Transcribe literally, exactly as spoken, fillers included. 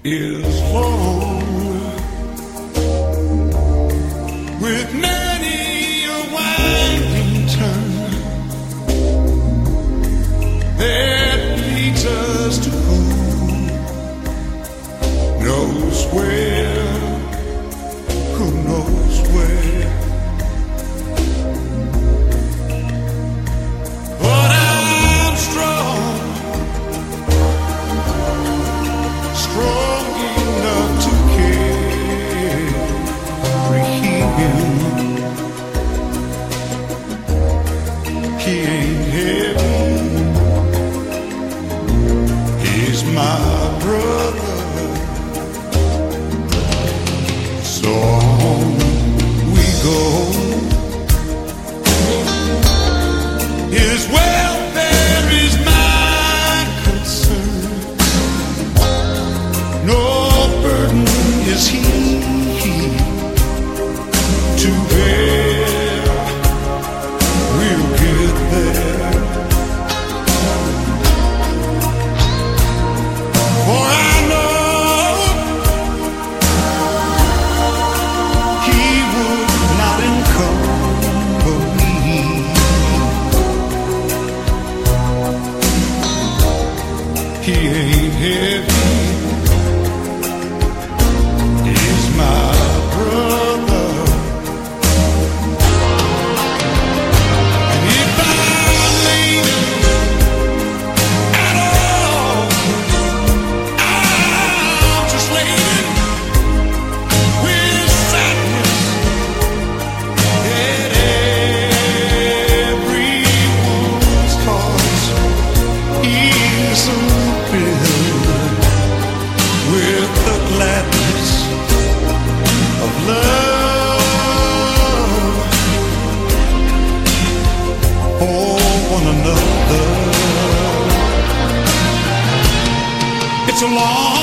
is long, with many a winding turn that leads us to who knows where, who knows where. But I'm strong, strong enough to carry him. He ain't heavy, he's my brother. So on we go. His welfare is my concern. No burden is he to bear. We'll get there. For I know he would not encumber me. He ain't heavy, he's my brother. And if I'm late at all, I'm just laden with sadness at everyone's heart. He's filled with the gladness of love for one another. It's a long